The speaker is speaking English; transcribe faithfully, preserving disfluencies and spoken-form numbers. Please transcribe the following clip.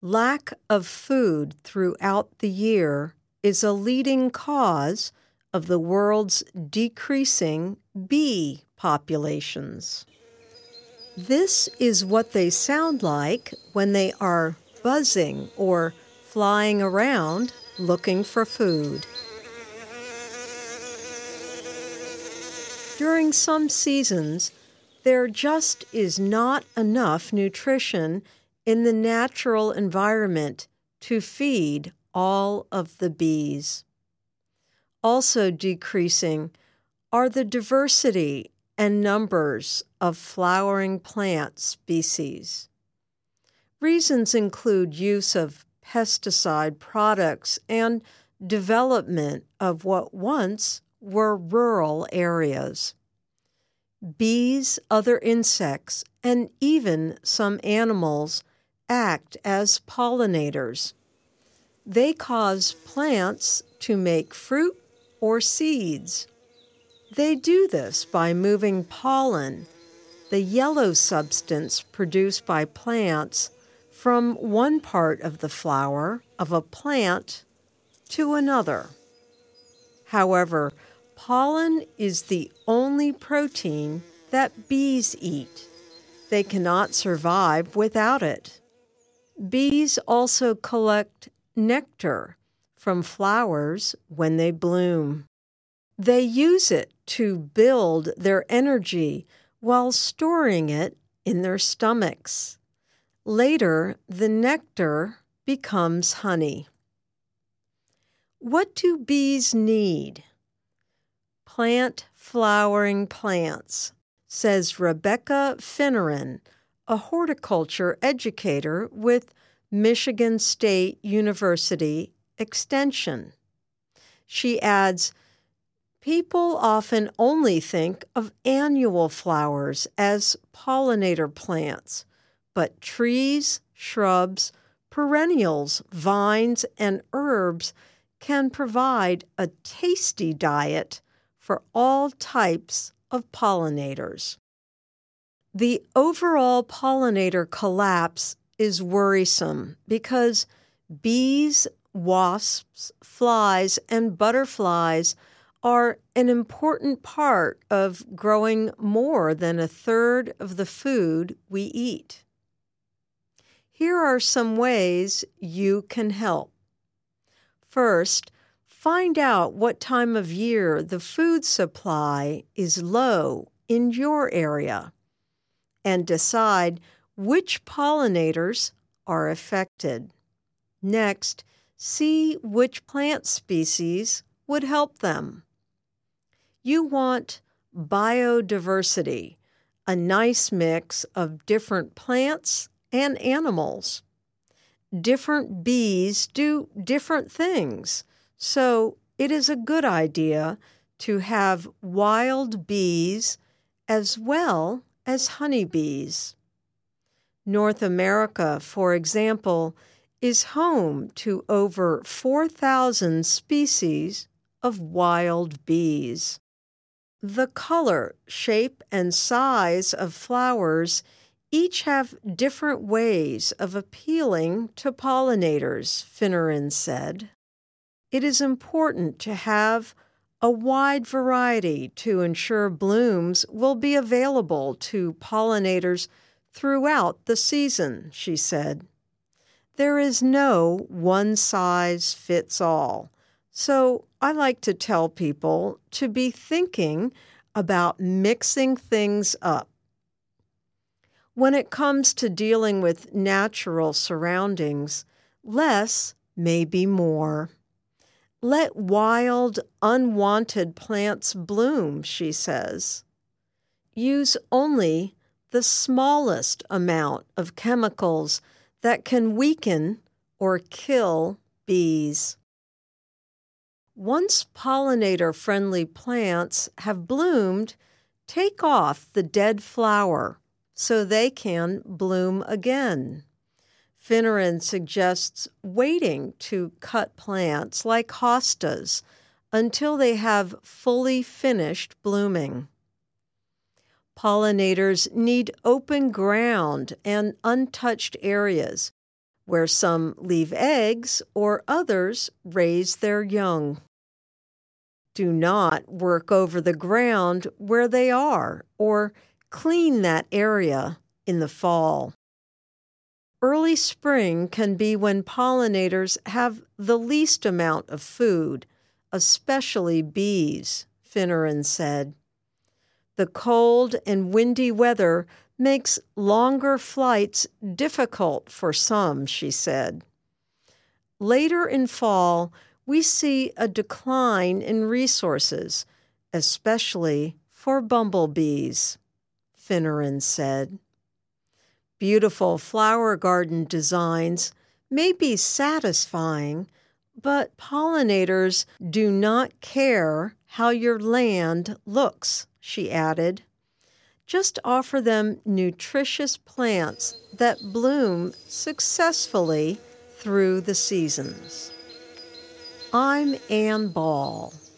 Lack of food throughout the year is a leading cause of the world's decreasing bee populations. This is what they sound like when they are buzzing or flying around looking for food. During some seasons, there just is not enough nutrition in the natural environment to feed all of the bees. Also decreasing are the diversity and numbers of flowering plant species. Reasons include use of pesticide products and development of what once were rural areas. Bees, other insects, and even some animals act as pollinators. They cause plants to make fruit or seeds. They do this by moving pollen, the yellow substance produced by plants, from one part of the flower of a plant to another. However, pollen is the only protein that bees eat. They cannot survive without it. Bees also collect nectar from flowers when they bloom. They use it to build their energy while storing it in their stomachs. Later, the nectar becomes honey. What do bees need? Plant flowering plants, says Rebecca Finneran, a horticulture educator with Michigan State University Extension. She adds, people often only think of annual flowers as pollinator plants, but trees, shrubs, perennials, vines, and herbs can provide a tasty diet for all types of pollinators. The overall pollinator collapse is worrisome because bees, wasps, flies, and butterflies are an important part of growing more than a third of the food we eat. Here are some ways you can help. First, find out what time of year the food supply is low in your area and decide which pollinators are affected. Next, see which plant species would help them. You want biodiversity, a nice mix of different plants and animals. Different bees do different things, so it is a good idea to have wild bees as well as honeybees. North America, for example, is home to over four thousand species of wild bees. The color, shape, and size of flowers each have different ways of appealing to pollinators, Finneran said. It is important to have a wide variety to ensure blooms will be available to pollinators throughout the season, she said. There is no one-size-fits-all, so I like to tell people to be thinking about mixing things up. When it comes to dealing with natural surroundings, less may be more. Let wild, unwanted plants bloom, she says. Use only the smallest amount of chemicals that can weaken or kill bees. Once pollinator-friendly plants have bloomed, take off the dead flower so they can bloom again. Finneran suggests waiting to cut plants like hostas until they have fully finished blooming. Pollinators need open ground and untouched areas where some leave eggs or others raise their young. Do not work over the ground where they are or clean that area in the fall. Early spring can be when pollinators have the least amount of food, especially bees, Finneran said. The cold and windy weather makes longer flights difficult for some, she said. Later in fall, we see a decline in resources, especially for bumblebees, Finneran said. Beautiful flower garden designs may be satisfying, but pollinators do not care how your land looks, she added. Just offer them nutritious plants that bloom successfully through the seasons. I'm Ann Ball.